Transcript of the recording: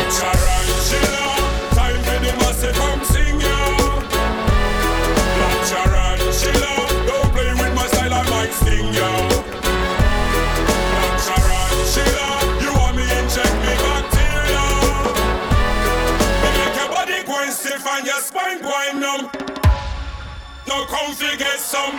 Tarantula, time for the massive come sing ya. Black tarantula, don't play with my style, I might sting ya. Black tarantula, you want me inject me bacteria. Me make your body go and stiff and your spine go and numb. Now come fi get some.